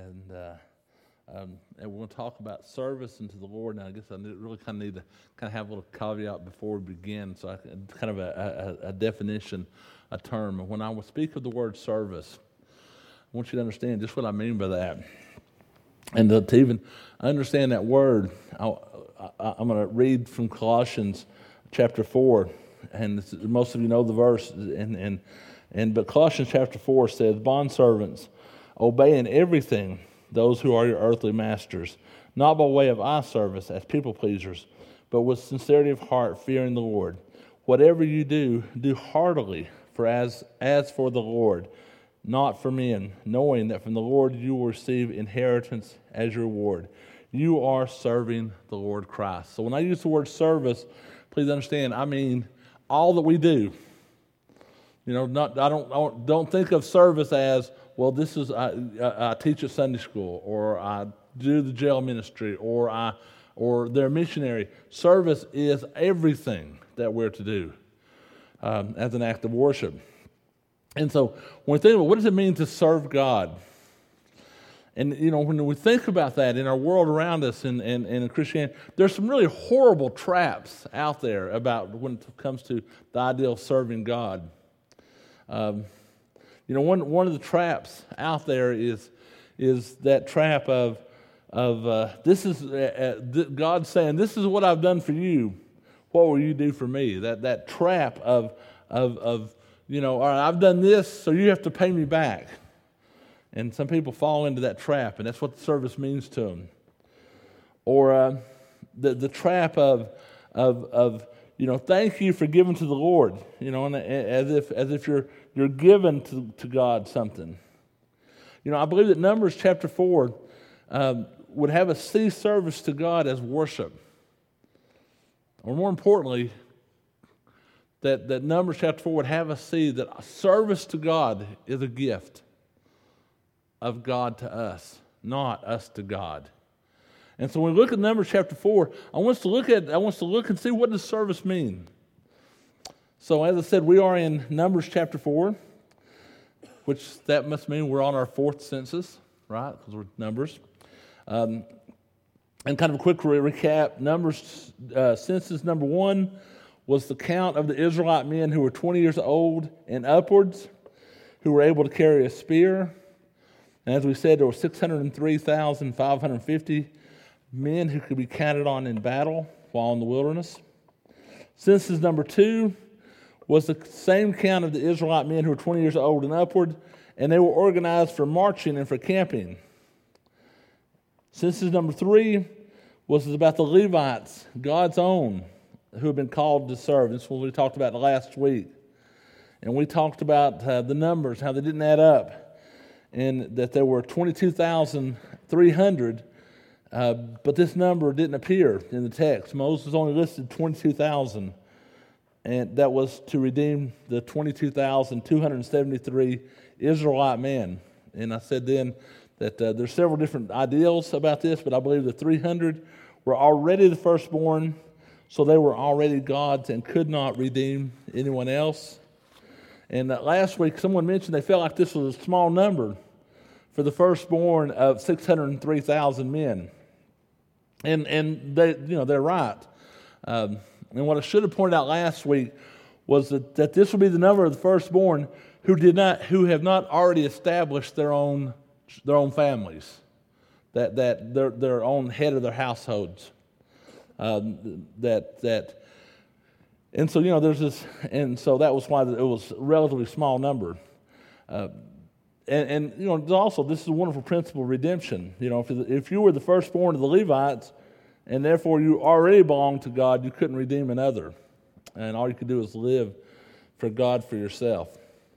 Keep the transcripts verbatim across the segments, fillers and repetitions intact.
and uh, um, and we're going to talk about service unto the Lord. Now, I guess I need, really kind of need to kind of have a little caveat before we begin, so I can, kind of a, a, a definition, a term. When I would speak of the word service, I want you to understand just what I mean by that. And to, to even understand that word, I'll, I, I'm going to read from Colossians chapter four, and this, most of you know the verse, and and and but Colossians chapter four says, "Bondservants, obey in everything those who are your earthly masters, not by way of eye service as people pleasers, but with sincerity of heart, fearing the Lord. Whatever you do, do heartily, for as as for the Lord, not for men, knowing that from the Lord you will receive inheritance as your reward." You are serving the Lord Christ. So when I use the word service, please understand, I mean all that we do. You know, not I don't I don't, don't think of service as, well, this is I, I, I teach at Sunday school, or I do the jail ministry, or I or they're missionary. Service is everything that we're to do um, as an act of worship. And so when we think about what does it mean to serve God? And, you know, when we think about that in our world around us and, and, and in Christianity, there's some really horrible traps out there about when it comes to the idea of serving God. Um, you know, one one of the traps out there is is that trap of of uh, this is uh, uh, God saying, "This is what I've done for you. What will you do for me?" That that trap of of of you know, all right, I've done this, so you have to pay me back. And some people fall into that trap, and that's what the service means to them. Or uh, the the trap of of of you know, thank you for giving to the Lord. You know, and as if as if you're you're giving to, to God something. You know, I believe that Numbers chapter four um, would have us see service to God as worship. Or more importantly, that that Numbers chapter four would have us see that service to God is a gift of God to us, not us to God. And so when we look at Numbers chapter four, I want us to look at I want us to look and see, what does service mean? So as I said, we are in Numbers chapter four, which that must mean we're on our fourth census, right? Because we're Numbers. Um, and kind of a quick re- recap, Numbers uh, census number one was the count of the Israelite men who were twenty years old and upwards, who were able to carry a spear. And as we said, there were six hundred three thousand five hundred fifty men who could be counted on in battle while in the wilderness. Census number two was the same count of the Israelite men who were twenty years old and upward, and they were organized for marching and for camping. Census number three was about the Levites, God's own, who have been called to serve. This is what we talked about last week. And we talked about uh, the numbers, how they didn't add up, and that there were twenty-two thousand three hundred, uh, but this number didn't appear in the text. Moses only listed twenty-two thousand, and that was to redeem the twenty-two thousand two hundred seventy-three Israelite men. And I said then that uh, there's several different ideals about this, but I believe the three hundred were already the firstborn, so they were already God's and could not redeem anyone else. And uh, last week, someone mentioned they felt like this was a small number for the firstborn of six hundred three thousand men. And and they, you know, they're right. Um, and what I should have pointed out last week was that, that this would be the number of the firstborn who did not, who have not already established their own their own families, that that their their own head of their households. Um, that that. And so, you know, there's this, and so that was why it was a relatively small number. Uh, and, and, you know, also, this is a wonderful principle of redemption. You know, if, if you were the firstborn of the Levites, and therefore you already belonged to God, you couldn't redeem another. And all you could do is live for God for yourself.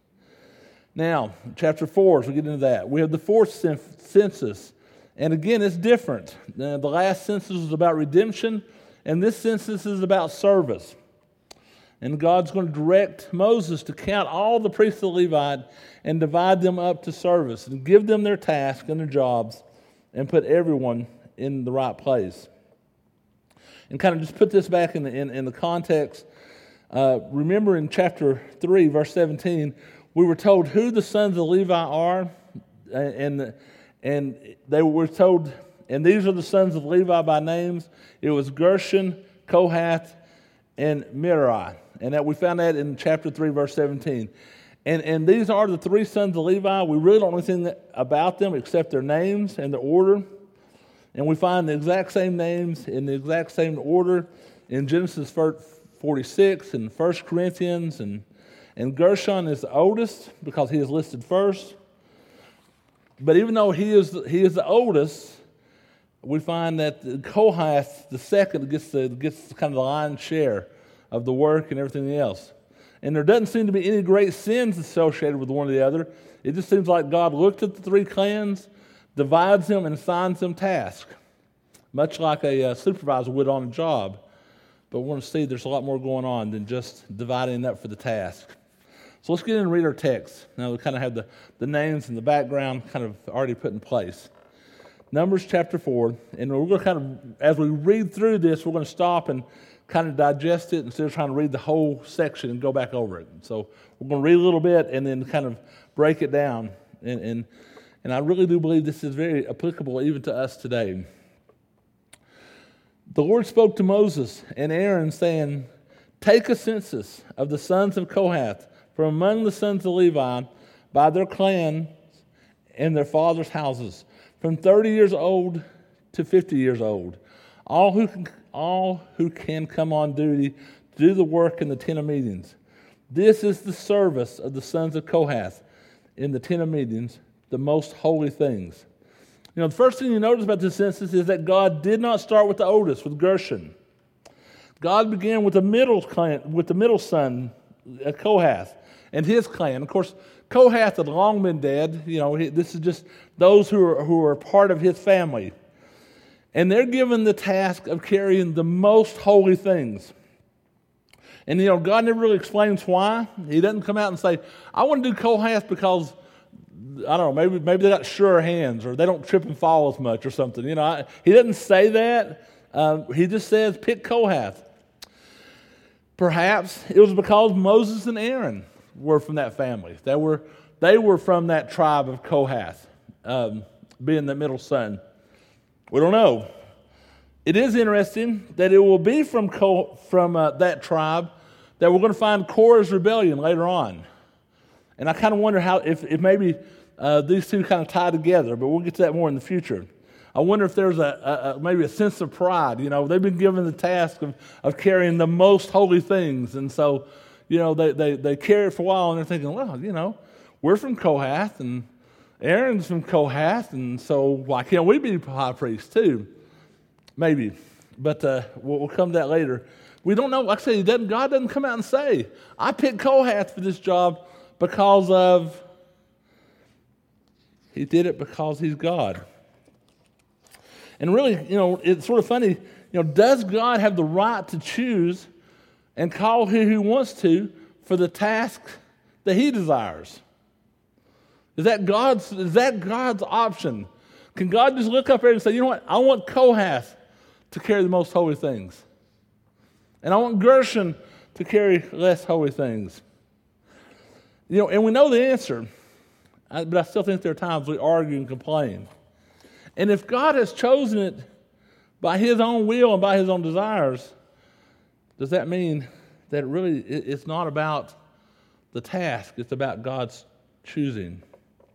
Now, chapter four, as we get into that, we have the fourth census. And again, it's different. The last census was about redemption, and this census is about service. And God's going to direct Moses to count all the priests of Levi and divide them up to service and give them their tasks and their jobs and put everyone in the right place. And kind of just put this back in the, in, in the context. Uh, remember in chapter three, verse seventeen, we were told who the sons of Levi are, and And they were told, and these are the sons of Levi by names. It was Gershon, Kohath, and Merari. And that we found that in chapter three, verse seventeen. And, and these are the three sons of Levi. We really don't know anything about them except their names and their order. And we find the exact same names in the exact same order in Genesis forty-six and First Corinthians. And, and Gershon is the oldest because he is listed first. But even though he is he is the oldest, we find that Kohath, the second, gets the gets kind of the lion's share of the work and everything else. And there doesn't seem to be any great sins associated with one or the other. It just seems like God looked at the three clans, divides them, and assigns them tasks, much like a uh, supervisor would on a job. But we want to see there's a lot more going on than just dividing up for the task. So let's get in and read our text. Now we kind of have the, the names and the background kind of already put in place. Numbers chapter four, and we're going to kind of, as we read through this, we're going to stop and kind of digest it instead of trying to read the whole section and go back over it. So we're going to read a little bit and then kind of break it down. And and, and I really do believe this is very applicable even to us today. The Lord spoke to Moses and Aaron, saying, "Take a census of the sons of Kohath from among the sons of Levi by their clans and their fathers' houses, from thirty years old to fifty years old, all who can, all who can come on duty to do the work in the tent of meetings. This is the service of the sons of Kohath in the tent of meetings, the most holy things." You know, the first thing you notice about this census is that God did not start with the oldest, with Gershon. God began with the middle clan, with the middle son, uh, Kohath, and his clan. Of course, Kohath had long been dead. You know, this is just those who are who are part of his family. And they're given the task of carrying the most holy things. And, you know, God never really explains why. He doesn't come out and say, "I want to do Kohath because, I don't know, maybe maybe they got surer hands or they don't trip and fall as much or something." You know, I, he doesn't say that. Uh, he just says, pick Kohath. Perhaps it was because Moses and Aaron were from that family. They were they were from that tribe of Kohath, um, being the middle son. We don't know. It is interesting that it will be from Co- from uh, that tribe that we're going to find Korah's rebellion later on. And I kind of wonder how if, if maybe uh, these two kind of tie together, but we'll get to that more in the future. I wonder if there's a, a, a maybe a sense of pride. You know, they've been given the task of, of carrying the most holy things, and so, you know, they, they, they carry it for a while, and they're thinking, well, you know, we're from Kohath, and Aaron's from Kohath, and so why can't we be high priests too? Maybe, but uh, we'll, we'll come to that later. We don't know. Like I said, he doesn't, God doesn't come out and say, "I picked Kohath for this job because of." He did it because he's God. And really, you know, it's sort of funny. You know, does God have the right to choose and call who he wants to for the task that he desires? Is that God's, is that God's option? Can God just look up there and say, "You know what, I want Kohath to carry the most holy things. And I want Gershon to carry less holy things"? You know, and we know the answer, but I still think there are times we argue and complain. And if God has chosen it by his own will and by his own desires, does that mean that really it's not about the task, it's about God's choosing?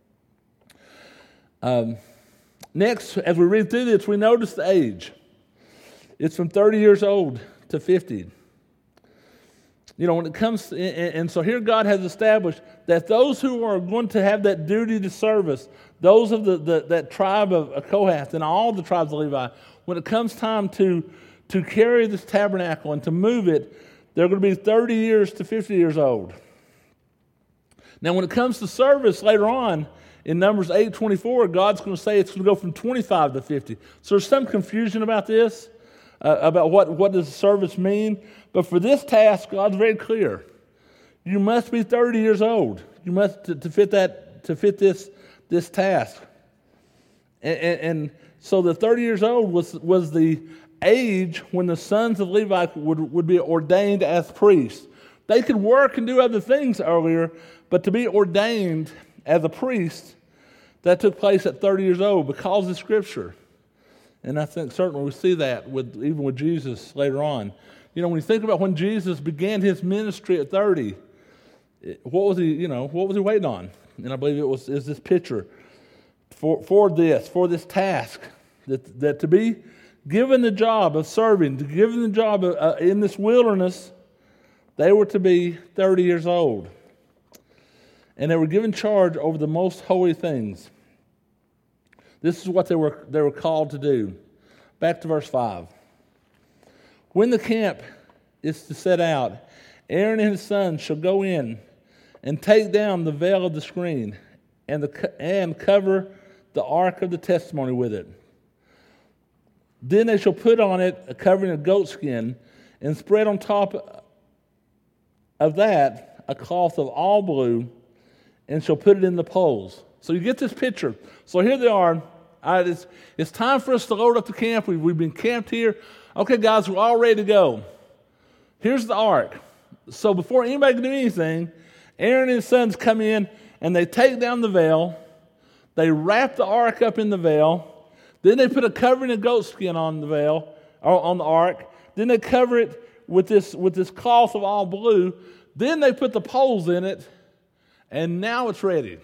Um, next, as we read through this, we notice the age. It's from thirty years old to fifty. You know, when it comes, to, and, and so here God has established that those who are going to have that duty to service, those of the, the that tribe of Kohath and all the tribes of Levi, when it comes time to, to carry this tabernacle and to move it, they're going to be thirty years to fifty years old. Now, when it comes to service later on, in Numbers eight twenty-four, God's going to say it's going to go from twenty-five to fifty. So there's some confusion about this, uh, about what, what does service mean. But for this task, God's very clear. You must be thirty years old. You must to, to fit that to fit this this task. And, and, and so the thirty years old was was the age when the sons of Levi would, would be ordained as priests. They could work and do other things earlier, but to be ordained as a priest, That took place at thirty years old because of Scripture. And I think certainly we see that with even with Jesus later on. You know, when you think about when Jesus began his ministry at thirty, what was he, you know, what was he waiting on? And I believe it was is this picture for for this, for this task, that that to be given the job of serving, to given the job of, uh, in this wilderness, they were to be thirty years old. And they were given charge over the most holy things. This is what they were they were called to do. Back to verse five. When the camp is to set out, Aaron and his sons shall go in and take down the veil of the screen and the and cover the ark of the testimony with it. Then they shall put on it a covering of goatskin and spread on top of that a cloth of all blue, and shall put it in the poles. So you get this picture. So here they are. All right, it's, it's time for us to load up the camp. We've, we've been camped here. Okay, guys, we're all ready to go. Here's the ark. So before anybody can do anything, Aaron and his sons come in, and they take down the veil. They wrap the ark up in the veil. Then they put a covering of goatskin on the veil, or on the ark. Then they cover it with this, with this cloth of all blue. Then they put the poles in it. And now it's ready.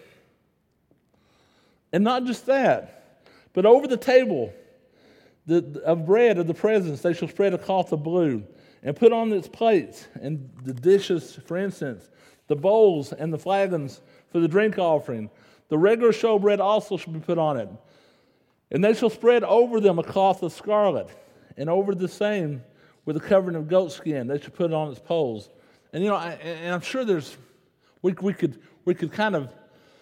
And not just that, but over the table the, of bread of the presence, they shall spread a cloth of blue and put on its plates and the dishes for incense, the bowls and the flagons for the drink offering. The regular showbread also shall be put on it. And they shall spread over them a cloth of scarlet, and over the same with a covering of goatskin. They shall put it on its poles. And you know, I, and I'm sure there's we we could. We could kind of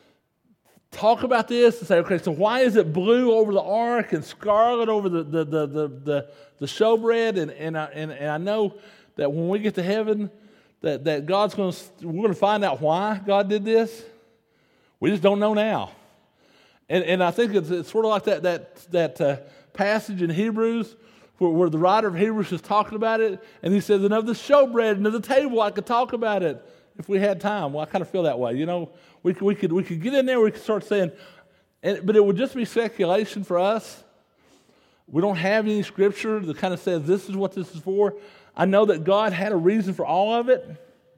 talk about this and say, okay, so why is it blue over the ark and scarlet over the the the the, the, the showbread? And and I, and and I know that when we get to heaven, that, that God's going to we're going to find out why God did this. We just don't know now. And and I think it's, it's sort of like that that that uh, passage in Hebrews where, where the writer of Hebrews is talking about it, and he says, and of the showbread and of the table I could talk about it if we had time. Well, I kind of feel that way. You know, we could, we could, we could get in there, we could start saying, and, but it would just be speculation for us. We don't have any scripture that kind of says this is what this is for. I know that God had a reason for all of it,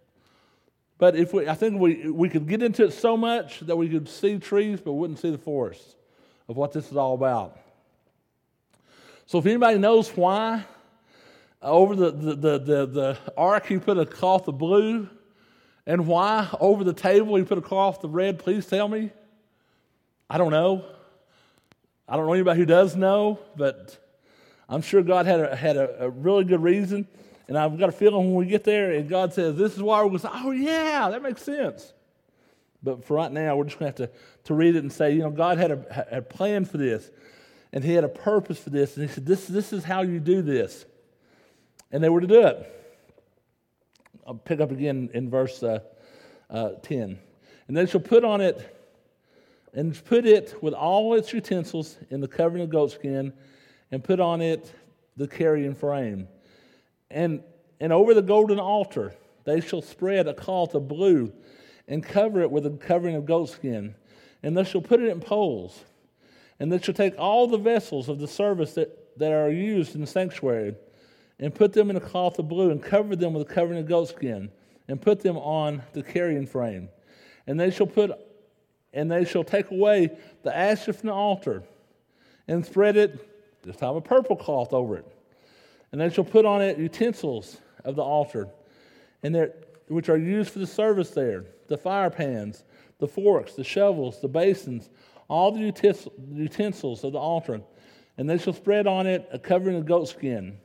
but if we, I think we, we could get into it so much that we could see trees but wouldn't see the forest of what this is all about. So if anybody knows why over the, the, the, the, the ark he put a cloth of blue, and why over the table he put a cloth of red, please tell me. I don't know. I don't know anybody who does know, but I'm sure God had a, had a, a really good reason. And I've got a feeling when we get there and God says, this is why, we're going to say, oh yeah, that makes sense. But for right now, we're just going to have to, to read it and say, you know, God had a, had a plan for this. And he had a purpose for this. And he said, this, this is how you do this. And they were to do it. I'll pick up again in verse uh, uh, ten. And they shall put on it, and put it with all its utensils in the covering of goatskin, and put on it the carrying frame. And, and over the golden altar they shall spread a cloth of blue, and cover it with a covering of goatskin. And they shall put it in poles. And they shall take all the vessels of the service that, that are used in the sanctuary, and put them in a cloth of blue, and cover them with a covering of goatskin, and put them on the carrying frame. And they shall put, and they shall take away the ashes from the altar, and spread it, this time a purple cloth over it. And they shall put on it utensils of the altar, and there, which are used for the service there, the fire pans, the forks, the shovels, the basins, all the utensils of the altar. And they shall spread on it a covering of goatskin,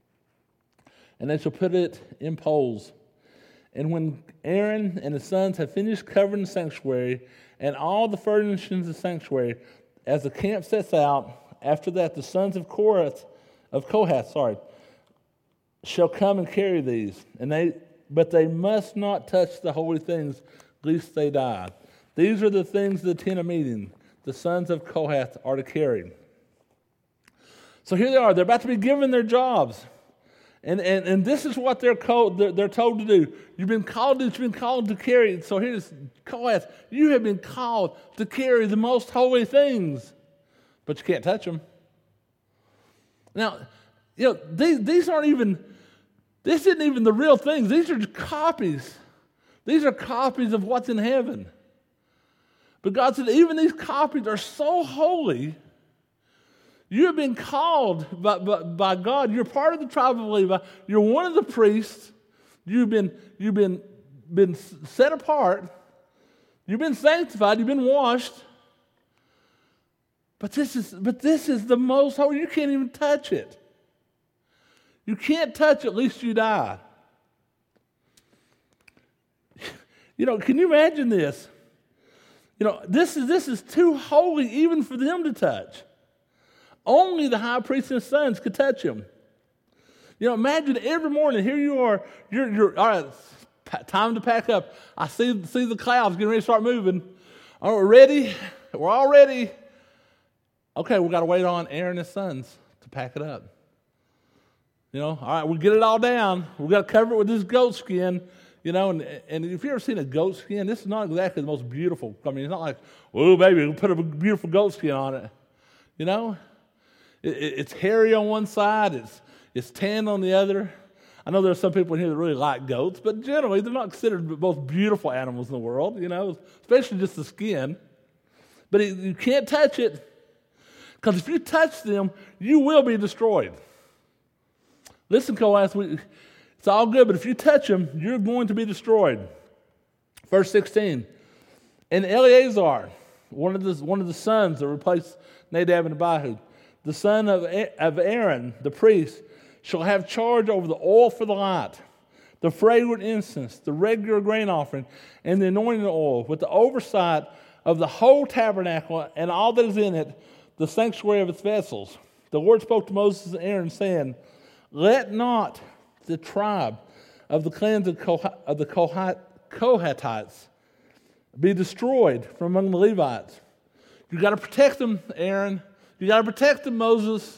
and they shall put it in poles. And when Aaron and his sons have finished covering the sanctuary and all the furnishings of the sanctuary, as the camp sets out, after that the sons of Korath, of Kohath, sorry, shall come and carry these. And they, but they must not touch the holy things, lest they die. These are the things of the tent of meeting the sons of Kohath are to carry. So here they are. They're about to be given their jobs. And, and and this is what they're called. They're, they're told to do. You've been called. To, you've been called to carry. So here's Kohath. You have been called to carry the most holy things, but you can't touch them. Now, you know these these aren't even. This isn't even the real things. These are just copies. These are copies of what's in heaven. But God said, even these copies are so holy. You have been called by, by, by God. You're part of the tribe of Levi. You're one of the priests. You've been, you've been, been set apart. You've been sanctified. You've been washed. But this is, but this is the most holy. You can't even touch it. You can't touch it, lest you die. You know, can you imagine this? You know, this is this is too holy even for them to touch. Only the high priest and his sons could touch him. You know, imagine every morning, here you are, you're, you're all right, time to pack up. I see, see the clouds getting ready to start moving. All right, we're ready? We're all ready. Okay, we've got to wait on Aaron and his sons to pack it up. You know, all right, we'll get it all down. We've got to cover it with this goat skin. You know, and, and if you've ever seen a goat skin, this is not exactly the most beautiful. I mean, it's not like, oh, baby, we'll put a beautiful goat skin on it. You know? It's hairy on one side, it's it's tan on the other. I know there are some people in here that really like goats, but generally they're not considered the most beautiful animals in the world, you know, especially just the skin. But it, you can't touch it, because if you touch them, you will be destroyed. Listen, Kohath, we, it's all good, but if you touch them, you're going to be destroyed. Verse sixteen, and Eleazar, one of the one of the sons that replaced Nadab and Abihu, the son of Aaron, the priest, shall have charge over the oil for the light, the fragrant incense, the regular grain offering, and the anointing oil, with the oversight of the whole tabernacle and all that is in it, the sanctuary of its vessels. The Lord spoke to Moses and Aaron, saying, let not the tribe of the clans of, Koh- of the Kohat- Kohathites be destroyed from among the Levites. You've got to protect them, Aaron. You got to protect them, Moses.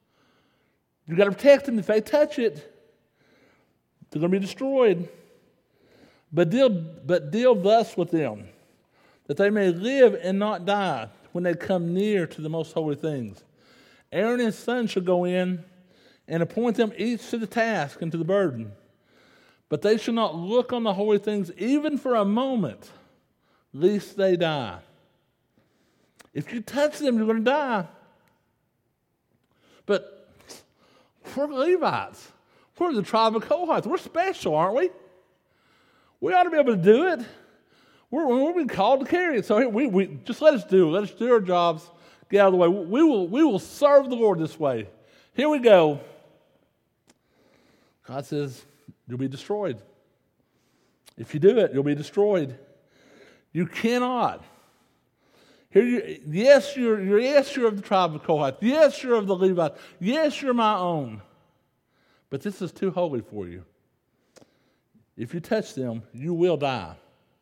You got to protect them. If they touch it, they're going to be destroyed. But deal, but deal thus with them, that they may live and not die when they come near to the most holy things. Aaron and his sons shall go in and appoint them each to the task and to the burden. But they shall not look on the holy things even for a moment, lest they die. If you touch them, you're going to die. But we're Levites. We're the tribe of Kohath. We're special, aren't we? We ought to be able to do it. We're, we're being called to carry it. So we, we just let us do it. Let us do our jobs. Get out of the way. We will, we will serve the Lord this way. Here we go. God says, you'll be destroyed. If you do it, you'll be destroyed. You cannot. Here you, yes, you're, you're, yes, you're of the tribe of Kohath. Yes, you're of the Levites. Yes, you're my own. But this is too holy for you. If you touch them, you will die.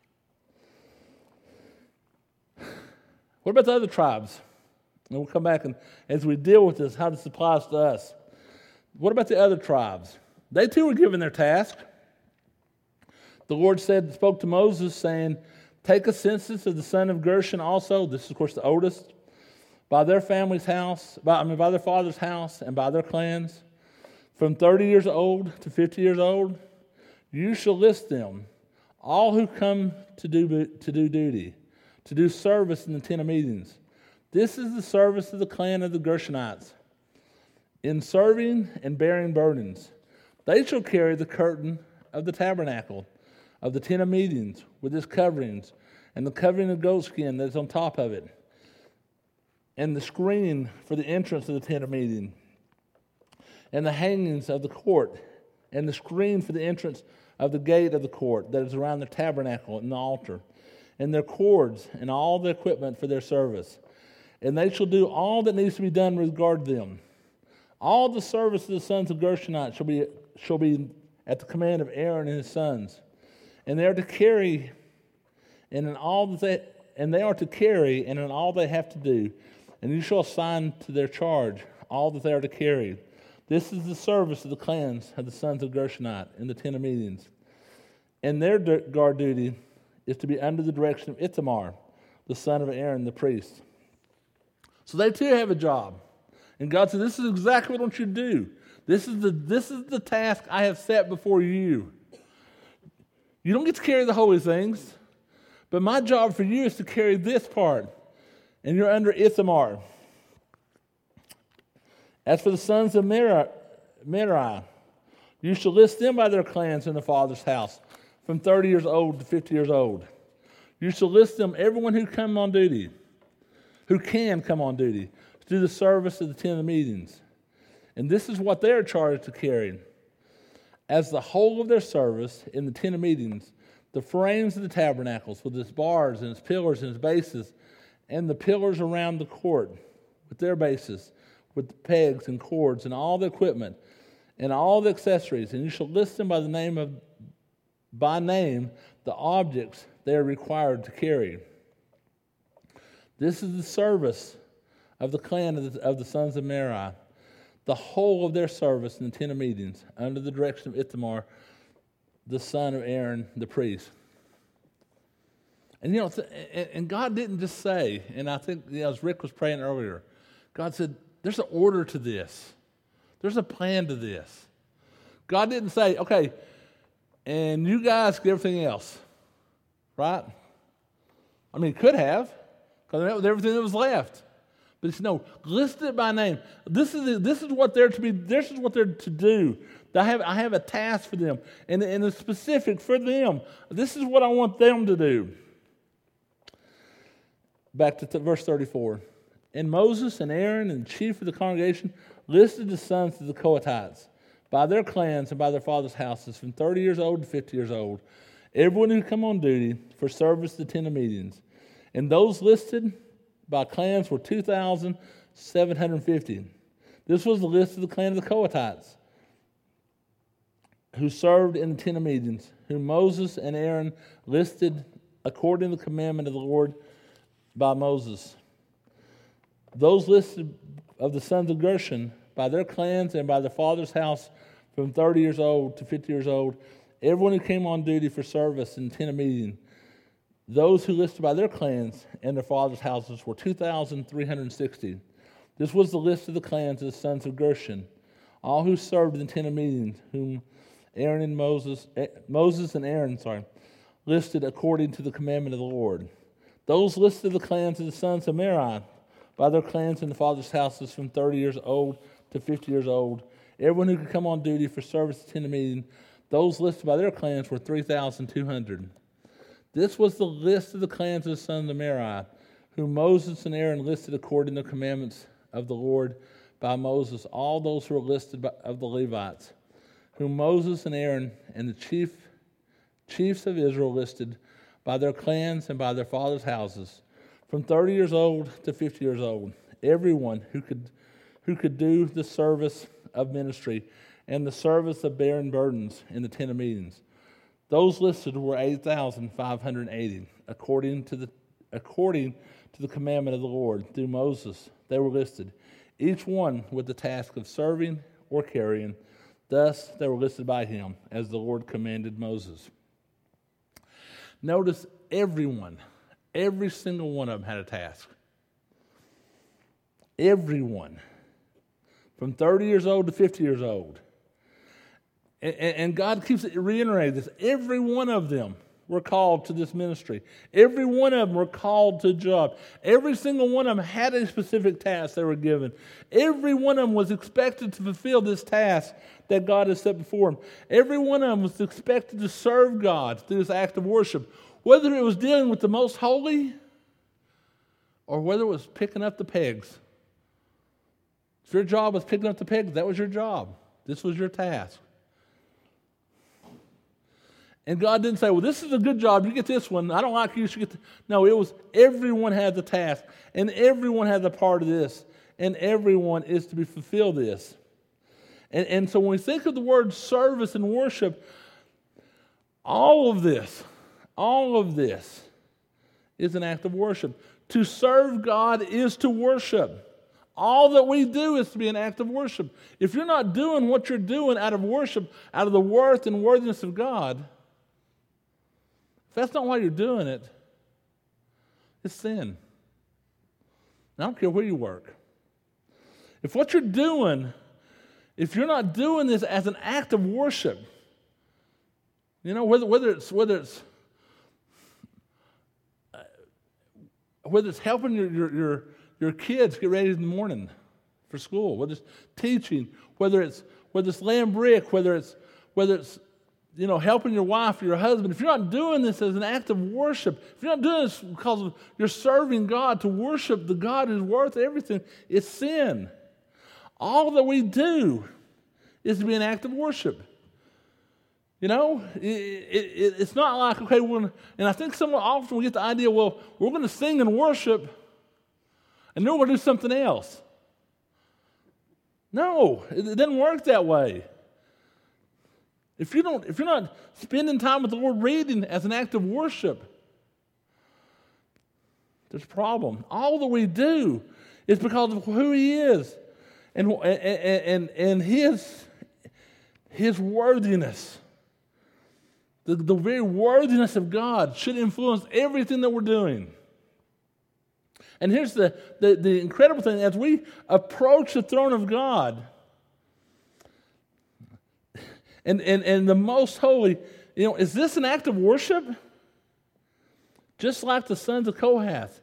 What about the other tribes? And we'll come back and as we deal with this, how this applies to us. What about the other tribes? They too were given their task. The Lord said, spoke to Moses, saying, take a census of the son of Gershon also. This is, of course, the oldest. By their family's house, by, I mean, by their father's house, and by their clans, from thirty years old to fifty years old, you shall list them, all who come to do to do duty, to do service in the tent of meetings. This is the service of the clan of the Gershonites. In serving and bearing burdens, they shall carry the curtain of the tabernacle, of the tent of meetings, with its coverings, and the covering of goatskin that is on top of it, and the screen for the entrance of the tent of meeting, and the hangings of the court, and the screen for the entrance of the gate of the court that is around the tabernacle and the altar, and their cords, and all the equipment for their service. And they shall do all that needs to be done with regard to them. All the service of the sons of Gershonite shall be, shall be at the command of Aaron and his sons. And they are to carry, and in all that they, and they are to carry, and in all they have to do. And you shall assign to their charge all that they are to carry. This is the service of the clans of the sons of Gershonite in the tent of meetings. And their guard duty is to be under the direction of Ithamar, the son of Aaron, the priest. So they too have a job. And God said, this is exactly what I want you to do. This is the, this is the task I have set before you. You don't get to carry the holy things, but my job for you is to carry this part. And you're under Ithamar. As for the sons of Merari, Merari, you shall list them by their clans in the father's house, from thirty years old to fifty years old. You shall list them, everyone who come on duty, who can come on duty, to do the service of the tent of meetings. And this is what they are charged to carry. As the whole of their service in the tent of meetings, the frames of the tabernacles with its bars and its pillars and its bases, and the pillars around the court with their bases, with the pegs and cords and all the equipment and all the accessories, and you shall list them by the name of by name the objects they are required to carry. This is the service of the clan of the, of the sons of Merari, the whole of their service in the tent of meetings, under the direction of Ithamar, the son of Aaron, the priest. And you know, and God didn't just say, and I think, you know, as Rick was praying earlier, God said, there's an order to this. There's a plan to this. God didn't say, okay, and you guys get everything else, right? I mean, he could have, because that was everything that was left. But he said, no, list it by name. This is this is what they're to be. This is what they're to do. I have I have a task for them, and and it's specific for them. This is what I want them to do. Back to th- verse thirty-four. And Moses and Aaron and the chief of the congregation listed the sons of the Kohathites by their clans and by their fathers' houses, from thirty years old to fifty years old, everyone who come on duty for service to the tent of meetings. And those listed by clans were two thousand seven hundred fifty. This was the list of the clan of the Kohathites who served in the tent of meetings, whom Moses and Aaron listed according to the commandment of the Lord by Moses. Those listed of the sons of Gershon by their clans and by their father's house, from thirty years old to fifty years old, everyone who came on duty for service in the tent of meeting, those who listed by their clans and their fathers' houses were two thousand three hundred sixty. This was the list of the clans of the sons of Gershon, all who served in the tent of meetings, whom Aaron and Moses, Moses and Aaron, sorry, listed according to the commandment of the Lord. Those listed the clans of the sons of Merari by their clans and the fathers' houses, from thirty years old to fifty years old. Everyone who could come on duty for service at the tent of meeting, those listed by their clans were three thousand two hundred. This was the list of the clans of the sons of Merari, whom Moses and Aaron listed according to the commandments of the Lord by Moses, all those who were listed by, of the Levites, whom Moses and Aaron and the chief chiefs of Israel listed by their clans and by their fathers' houses, from thirty years old to fifty years old, everyone who could who could do the service of ministry and the service of bearing burdens in the tent of meetings. Those listed were eight thousand five hundred eighty, according to the according to the commandment of the Lord through Moses. They were listed, each one with the task of serving or carrying. Thus they were listed by him, as the Lord commanded Moses. Notice everyone, every single one of them had a task. Everyone, from thirty years old to fifty years old. And, and God keeps reiterating this. Every one of them were called to this ministry. Every one of them were called to a job. Every single one of them had a specific task they were given. Every one of them was expected to fulfill this task that God has set before them. Every one of them was expected to serve God through this act of worship, whether it was dealing with the most holy or whether it was picking up the pegs. If your job was picking up the pegs, that was your job. This was your task. And God didn't say, well, this is a good job. You get this one. I don't like you. You should get the... No, it was everyone had the task. And everyone had the part of this. And everyone is to be fulfilled this. And, and so when we think of the word service and worship, all of this, all of this is an act of worship. To serve God is to worship. All that we do is to be an act of worship. If you're not doing what you're doing out of worship, out of the worth and worthiness of God, if that's not why you're doing it, it's sin. I don't care where you work. If what you're doing, if you're not doing this as an act of worship, you know, whether whether it's whether it's uh, whether it's helping your, your your your kids get ready in the morning for school, whether it's teaching, whether it's whether it's laying brick, whether it's whether it's you know helping your wife or your husband, if you're not doing this as an act of worship, if you're not doing this because you're serving God to worship the God who's worth everything, it's sin. All that we do is to be an act of worship. You know, it, it, it's not like, okay, we're gonna, and I think somewhat often we get the idea, well, we're going to sing and worship, and then we're going to do something else. No, it, it doesn't work that way. If you don't, if you're not spending time with the Lord reading as an act of worship, there's a problem. All that we do is because of who He is. And, and, and his, his worthiness, the, the very worthiness of God should influence everything that we're doing. And here's the, the, the incredible thing. As we approach the throne of God, and, and, and the most holy, you know, is this an act of worship? Just like the sons of Kohath.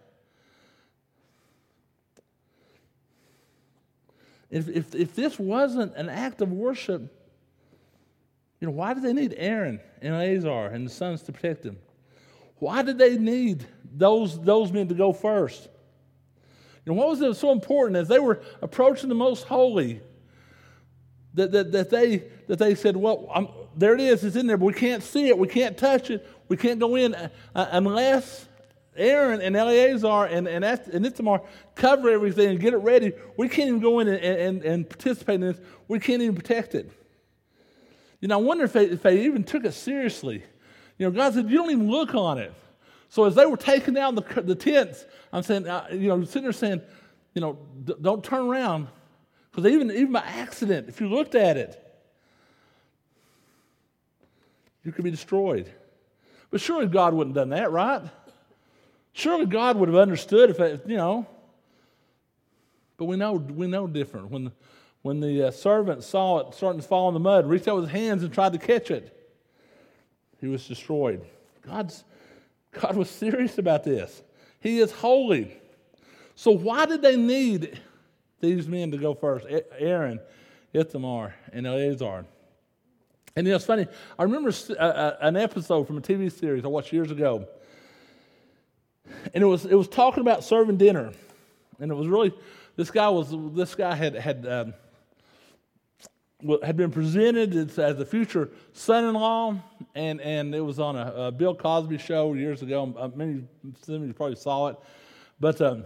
If, if if this wasn't an act of worship, you know, why did they need Aaron and Eleazar and the sons to protect them? Why did they need those, those men to go first? You know, what was so important as they were approaching the most holy that that, that they that they said, well, I'm, there it is, it's in there, but we can't see it, we can't touch it, we can't go in uh, unless Aaron and Eleazar and, and, and Ithamar cover everything and get it ready. We can't even go in and, and, and participate in this. We can't even protect it. You know, I wonder if they, if they even took it seriously. You know, God said, you don't even look on it. So as they were taking down the, the tents, I'm saying, uh, you know, sitting there saying, you know, d- don't turn around. Because even, even by accident, if you looked at it, you could be destroyed. But surely God wouldn't have done that, right? Surely God would have understood if, it, you know. But we know we know different. When, when the uh, servant saw it starting to fall in the mud, reached out with his hands and tried to catch it, he was destroyed. God's, God was serious about this. He is holy. So why did they need these men to go first? Aaron, Ithamar, and Eleazar. And you know, it's funny. I remember a, a, an episode from a T V series I watched years ago. And it was it was talking about serving dinner, and it was really this guy was this guy had had um, had been presented as, as a future son-in-law, and, and it was on a, a Bill Cosby show years ago. Uh, many some of you probably saw it, but um,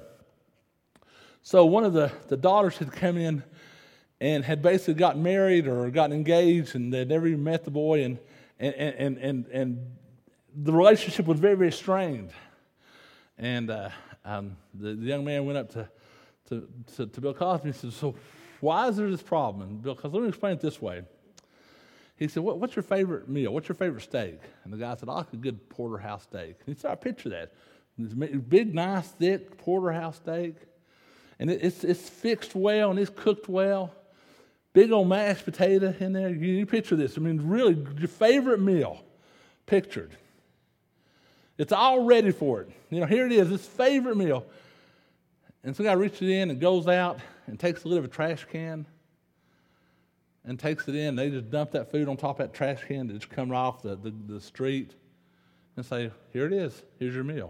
so one of the, the daughters had come in and had basically gotten married or gotten engaged, and they'd never even met the boy, and and and and, and the relationship was very very strained. And uh, um, the, the young man went up to, to, to, to Bill Cosby and said, so why is there this problem? And Bill Cosby, let me explain it this way. He said, what, what's your favorite meal? What's your favorite steak? And the guy said, I like a good porterhouse steak. And he said, I picture that. This big, nice, thick porterhouse steak. And it, it's, it's fixed well and it's cooked well. Big old mashed potato in there. You, you picture this. I mean, really, your favorite meal pictured. It's all ready for it. You know, here it is, his favorite meal. And some guy reaches in and goes out and takes the lid of a trash can and takes it in. They just dump that food on top of that trash can that just come right off the, the, the street and say, here it is. Here's your meal.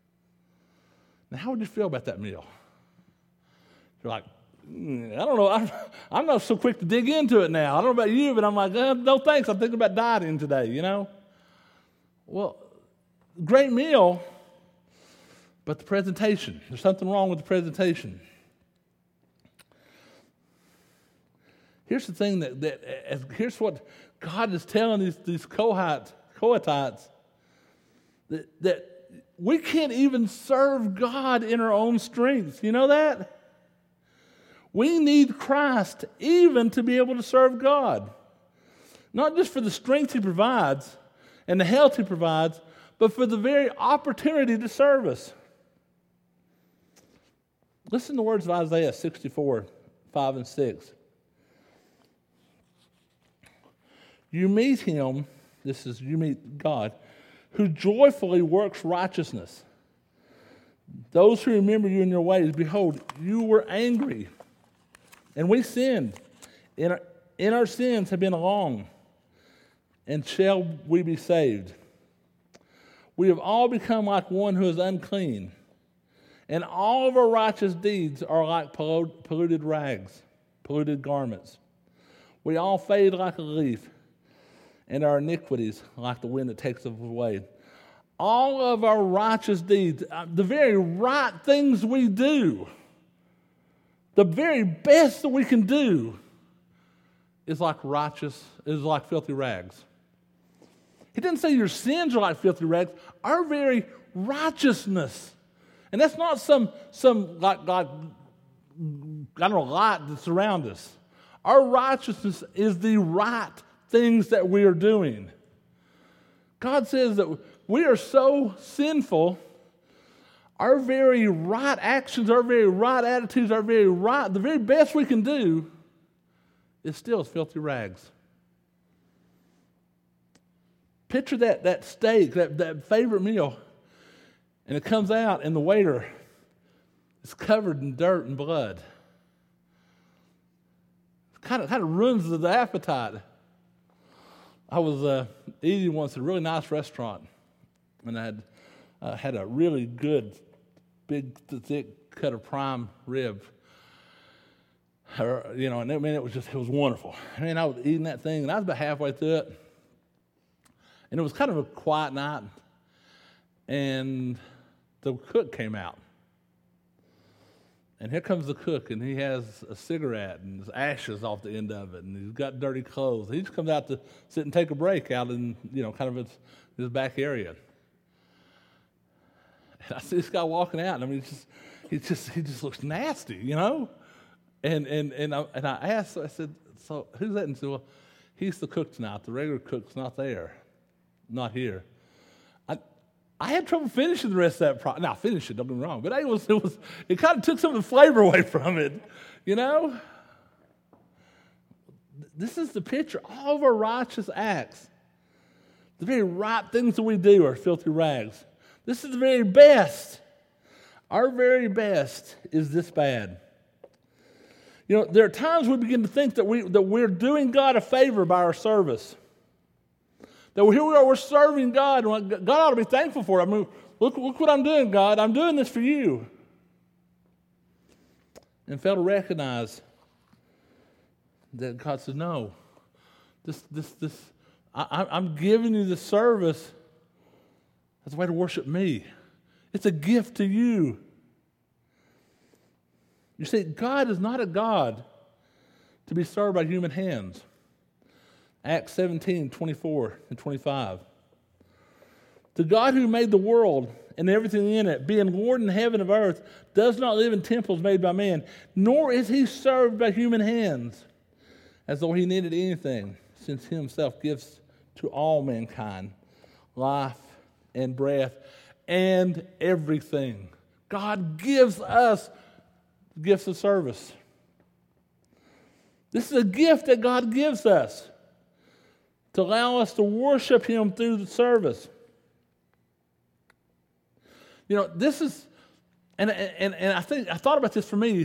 Now, how would you feel about that meal? You're like, mm, I don't know. I'm, I'm not so quick to dig into it now. I don't know about you, but I'm like, oh, no thanks. I'm thinking about dieting today, you know? Well, great meal, but the presentation. There's something wrong with the presentation. Here's the thing that, that as, here's what God is telling these, these Kohathites, Kohathites that, that we can't even serve God in our own strength. You know that? We need Christ even to be able to serve God. Not just for the strength He provides and the health He provides, but for the very opportunity to serve us. Listen to the words of Isaiah sixty-four, five and six. You meet Him, this is, you meet God, who joyfully works righteousness. Those who remember you in your ways, behold, you were angry, and we sinned. In our, in our sins have been along, and shall we be saved? We have all become like one who is unclean, and all of our righteous deeds are like polluted rags, polluted garments. We all fade like a leaf, and our iniquities like the wind that takes us away. All of our righteous deeds, the very right things we do, the very best that we can do, is like righteous, is like filthy rags. He didn't say your sins are like filthy rags. Our very righteousness, and that's not some some like like I don't know light that's around us. Our righteousness is the right things that we are doing. God says that we are so sinful, our very right actions, our very right attitudes, our very right, the very best we can do is still filthy rags. Picture that, that steak, that, that favorite meal, and it comes out and the waiter is covered in dirt and blood. It kind of, kind of ruins the appetite. I was uh, eating once at a really nice restaurant, and I had uh, had a really good, big, thick cut of prime rib. Or, you know, and I mean, it was just, it was wonderful. I mean, I was eating that thing, and I was about halfway through it, and it was kind of a quiet night, and the cook came out. And here comes the cook, and he has a cigarette, and there's ashes off the end of it, and he's got dirty clothes. He just comes out to sit and take a break out in, you know, kind of his, his back area. And I see this guy walking out, and I mean, it's just, he just he just looks nasty, you know. And and and I, and I asked, I said, so who's that? And he said, well, he's the cook tonight. The regular cook's not there, not here. I had trouble finishing the rest of that product. Now, I finished it, don't get me wrong, but it was it was it kind of took some of the flavor away from it, you know? This is the picture. All of our righteous acts, the very right things that we do are filthy rags. This is the very best. Our very best is this bad. You know, there are times we begin to think that, we, that we're doing God a favor by our service. That here we are, we're serving God, and God ought to be thankful for it. I mean, look, look what I'm doing, God. I'm doing this for you. And fail to recognize that God said, no, this, this, this, I, I'm giving you the service as a way to worship me. It's a gift to you. You see, God is not a God to be served by human hands. Acts seventeen, twenty-four and twenty-five. The God who made the world and everything in it, being Lord in heaven and earth, does not live in temples made by man, nor is he served by human hands, as though he needed anything, since he himself gives to all mankind life and breath and everything. God gives us gifts of service. This is a gift that God gives us to allow us to worship him through the service. You know, this is, and, and, and I think, I thought about this for me.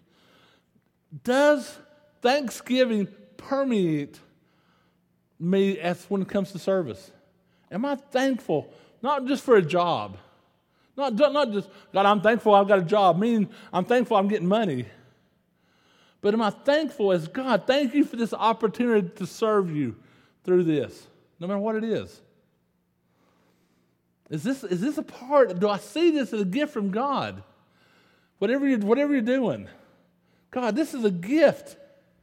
Does Thanksgiving permeate me as when it comes to service? Am I thankful, not just for a job, not, not just, God, I'm thankful I've got a job, meaning I'm thankful I'm getting money. But am I thankful as God, thank you for this opportunity to serve you through this, no matter what it is. Is this, is this a part, do I see this as a gift from God? Whatever you're, whatever you're doing, God, this is a gift.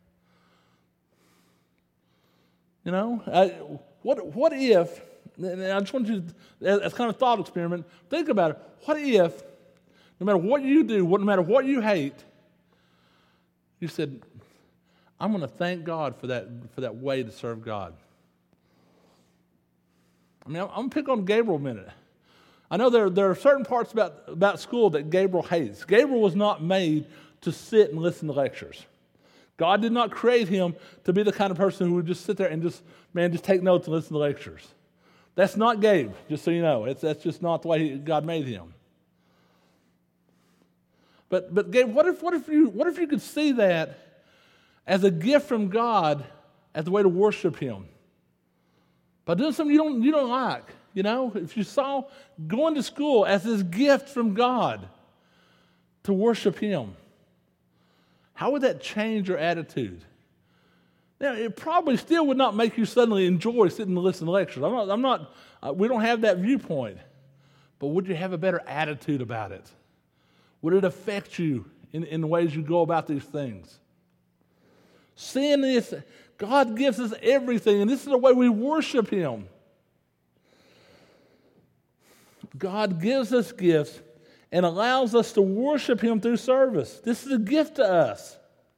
You know, I, what, what if, and I just want you to, as kind of a thought experiment, think about it. What if, no matter what you do, no matter what you hate, You said, I'm going to thank God for that, for that way to serve God. I mean, I'm, I'm going to pick on Gabriel a minute. I know there, there are certain parts about, about school that Gabriel hates. Gabriel was not made to sit and listen to lectures. God did not create him to be the kind of person who would just sit there and just, man, just take notes and listen to lectures. That's not Gabe, just so you know. It's, that's just not the way he, God made him. But but Gabe, what if what if you what if you could see that as a gift from God, as a way to worship Him? By doing something you don't you don't like, you know, if you saw going to school as this gift from God to worship Him, how would that change your attitude? Now, it probably still would not make you suddenly enjoy sitting and listening to lectures. I'm not. I'm not. Uh, we don't have that viewpoint. But would you have a better attitude about it? Would it affect you in, in the ways you go about these things? Sin is, God gives us everything, and this is the way we worship Him. God gives us gifts and allows us to worship Him through service. This is a gift to us.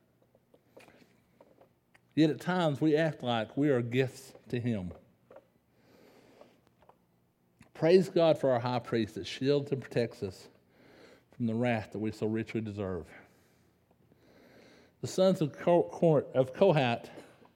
Yet at times we act like we are gifts to Him. Praise God for our high priest that shields and protects us from the wrath that we so richly deserve. The sons of Kohath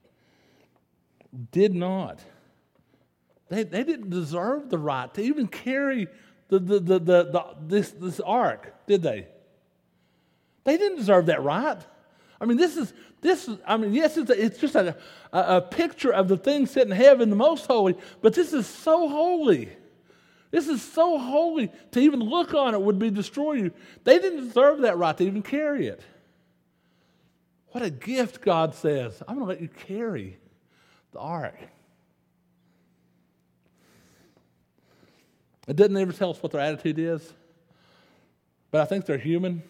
did not. They, they didn't deserve the right to even carry the, the, the, the, the, this, this ark, did they? They didn't deserve that right. I mean, this is, this is I mean, yes, it's, a, it's just a, a, a picture of the things set in heaven, the most holy, but this is so holy. This is so holy, to even look on it would be destroy you. They didn't deserve that right to even carry it. What a gift, God says. I'm going to let you carry the ark. It doesn't ever tell us what their attitude is, but I think they're human.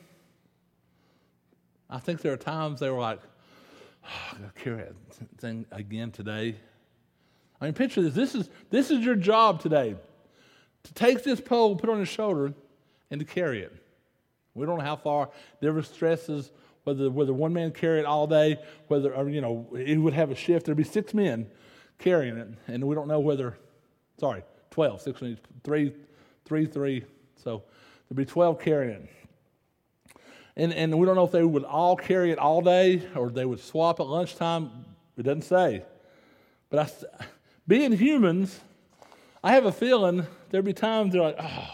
I think there are times they were like, oh, I'm going to carry that thing again today. I mean, picture this. This is, this is your job today. To take this pole, put it on your shoulder, and to carry it. We don't know how far. There stresses whether whether one man carry it all day, whether or, you know, he would have a shift. There'd be six men carrying it, and we don't know whether. Sorry, twelve, six, three, three, three. So there'd be twelve carrying it, and and we don't know if they would all carry it all day or they would swap at lunchtime. It doesn't say. But I, being humans, I have a feeling there'd be times they're like, oh.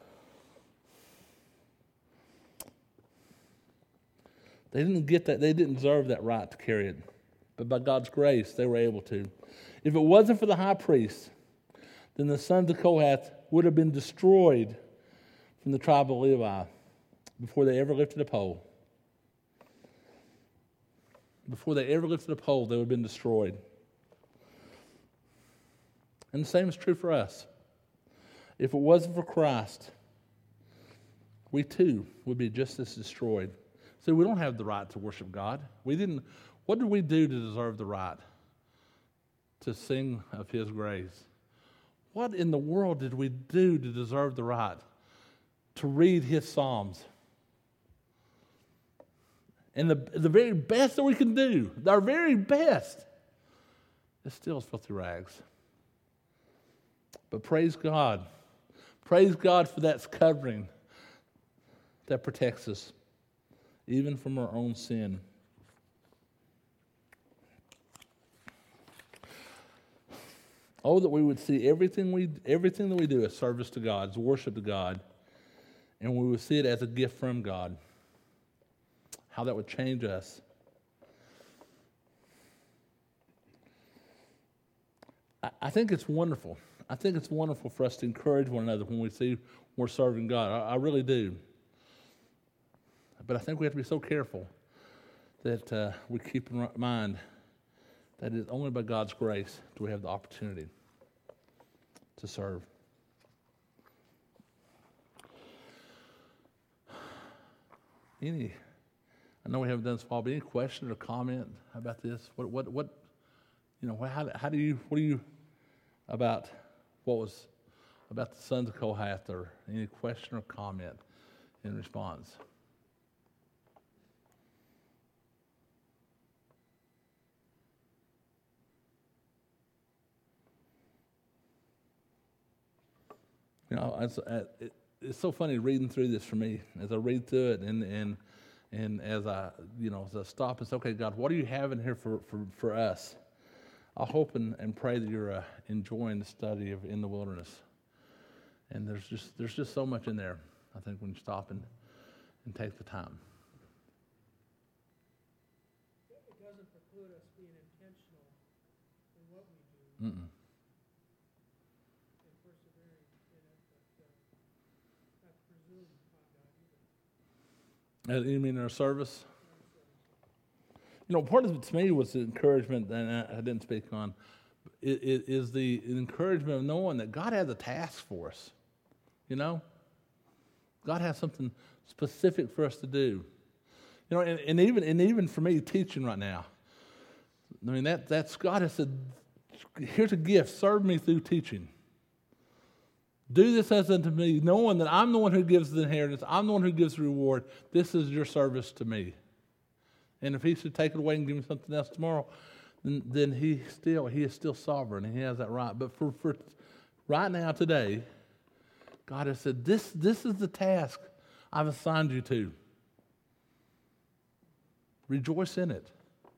They didn't get that. They didn't deserve that right to carry it. But by God's grace, they were able to. If it wasn't for the high priest, then the sons of Kohath would have been destroyed from the tribe of Levi before they ever lifted a pole. Before they ever lifted a pole, they would have been destroyed. And the same is true for us. If it wasn't for Christ, we too would be just as destroyed. See, we don't have the right to worship God. We didn't. What did we do to deserve the right to sing of His grace? What in the world did we do to deserve the right to read His Psalms? And the, the very best that we can do, our very best, is still filthy rags. But praise God. Praise God for that covering that protects us, even from our own sin. Oh, that we would see everything we everything that we do as service to God, as worship to God, and we would see it as a gift from God. How that would change us. I, I think it's wonderful. I think it's wonderful for us to encourage one another when we see we're serving God. I, I really do. But I think we have to be so careful that uh, we keep in mind that it's only by God's grace do we have the opportunity to serve. Any, I know we haven't done this fall, but any question or comment about this? What, what, what, you know, how, how do you, what do you, about what was, about the sons of Kohath, or any question or comment in response? You know, it's, uh, it, it's so funny reading through this for me as I read through it, and and and as I you know as I stop and say, okay, God, what do you have in here for for, for us? I hope and, and pray that you're uh, enjoying the study of In the Wilderness. And there's just there's just so much in there, I think, when you stop and, and take the time. It doesn't preclude us being intentional in what we do. Mm-mm. And persevering in it, but uh, not presume upon God either. Uh, You mean in our service? You know, part of it to me was the encouragement, and I, I didn't speak on, it, it is the encouragement of knowing that God has a task for us. You know? God has something specific for us to do. You know, and, and even and even for me teaching right now, I mean, that that's God has said, here's a gift, serve me through teaching. Do this as unto me, knowing that I'm the one who gives the inheritance, I'm the one who gives the reward. This is your service to me. And if he should take it away and give me something else tomorrow, then, then he still he is still sovereign and he has that right. But for, for right now, today, God has said, this, this is the task I've assigned you to. Rejoice in it.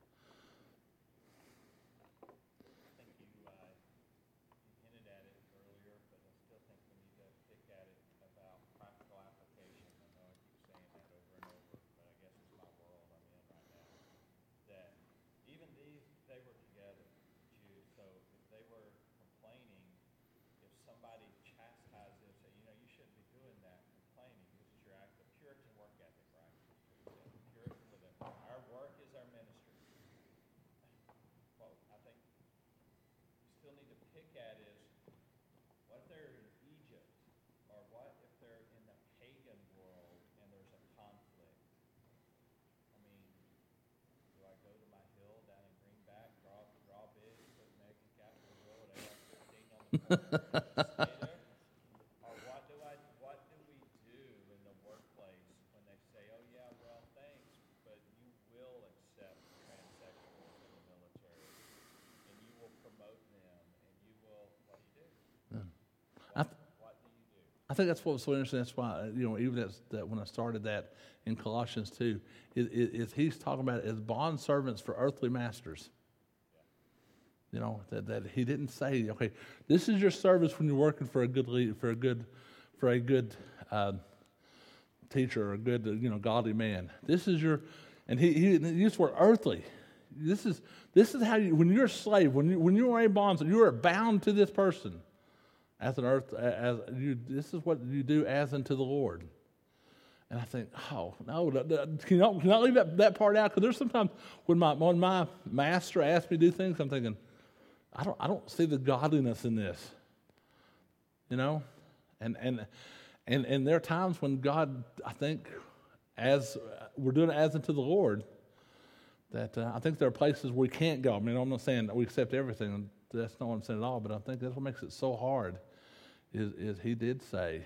Or what do I, what do we do in the workplace when they say, oh yeah, well, thanks, but you will accept transsexuals in the military, and you will promote them, and you will, what do you do? Yeah. What, I th- what do you do? I think that's what was so interesting. That's why, you know, even as, that when I started that in Colossians two, is, is he's talking about it as bond servants for earthly masters. You know, that, that he didn't say, okay, this is your service when you're working for a good lead, for a good, for a good uh, teacher or a good, you know, godly man. This is your, and he, he used the word earthly. This is this is how you, when you're a slave, when you when you are a bond, you are bound to this person as an earth, as you. This is what you do as unto the Lord. And I think, oh no, can you not, can you not leave that, that part out? Because there's sometimes when my when my master asks me to do things, I'm thinking, I don't I don't see the godliness in this. You know? And and and and there are times when God, I think, as we're doing it as unto the Lord, that uh, I think there are places where we can't go. I mean, I'm not saying that we accept everything. That's not what I'm saying at all. But I think that's what makes it so hard. Is is He did say,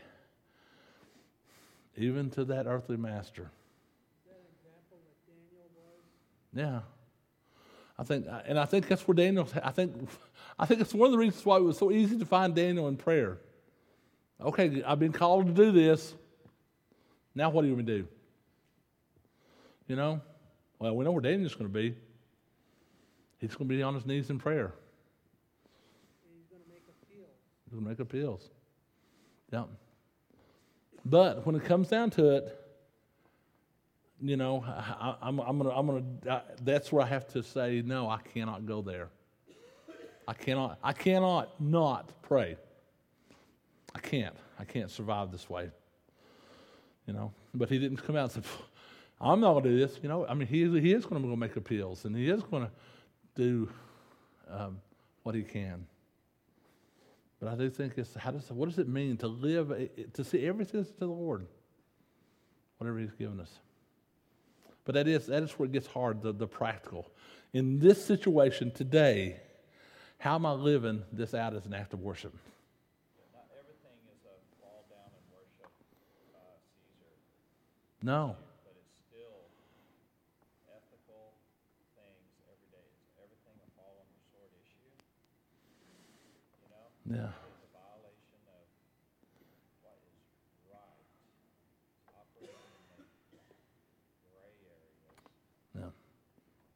even to that earthly master. Is that an example that Daniel was? Yeah. I think, and I think that's where Daniel, I think, I think it's one of the reasons why it was so easy to find Daniel in prayer. Okay, I've been called to do this. Now what are you going to do? You know? Well, we know where Daniel's going to be. He's going to be on his knees in prayer. And he's going to make appeals. He's going to make appeals. Yeah. But when it comes down to it, you know, I, I'm, I'm gonna, I'm gonna. I, that's where I have to say, no, I cannot go there. I cannot, I cannot not pray. I can't, I can't survive this way. You know, but he didn't come out and say, I'm not gonna do this. You know, I mean, he is, he is going to go make appeals, and he is going to do um, what he can. But I do think it's how does what does it mean to live to see everything to the Lord, whatever He's given us. But that is that is where it gets hard, the, the practical. In this situation today, how am I living this out as an act of worship? Not everything is a fall down and worship uh, Caesar. No. But it's still ethical things every day. Is everything a fall on the sword issue? You know? Yeah. It's a violation of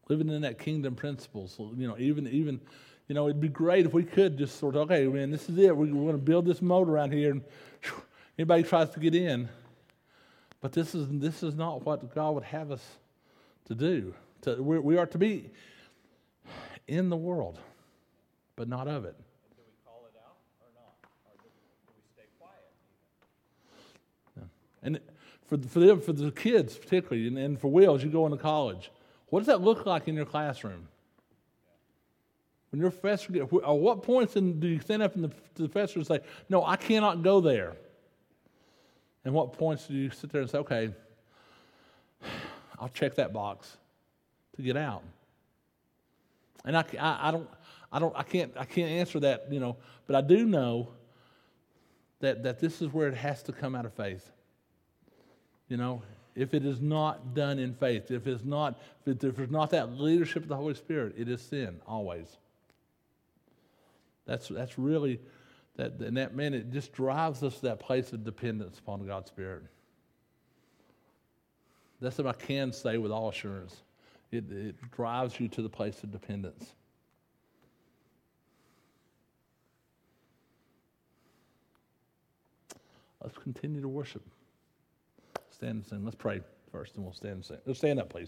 living in that kingdom principles. So, you know, even, even, you know, it'd be great if we could just sort of, okay, man, this is it. We, we want to build this moat around here, and whew, anybody tries to get in. But this is this is not what God would have us to do. To, we, we are to be in the world, but not of it. Do we call it out or not? Or do, do we stay quiet even? And for the, for the, for the kids particularly, and, and for Will, as you go into college, what does that look like in your classroom? When your professor, get, at what points in, do you stand up in the, to the professor and say, no, I cannot go there? And what points do you sit there and say, okay, I'll check that box to get out? And I, I, I don't, I don't, I can't, I can't answer that, you know. But I do know that that this is where it has to come out of faith. You know, if it is not done in faith, if it's not, if, it, if there's not that leadership of the Holy Spirit, it is sin always. That's that's really that, and that man, it just drives us to that place of dependence upon God's Spirit. That's what I can say with all assurance. It, it drives you to the place of dependence. Let's continue to worship. Stand and sing. Let's pray first, and we'll stand and sing. Let's stand up, please.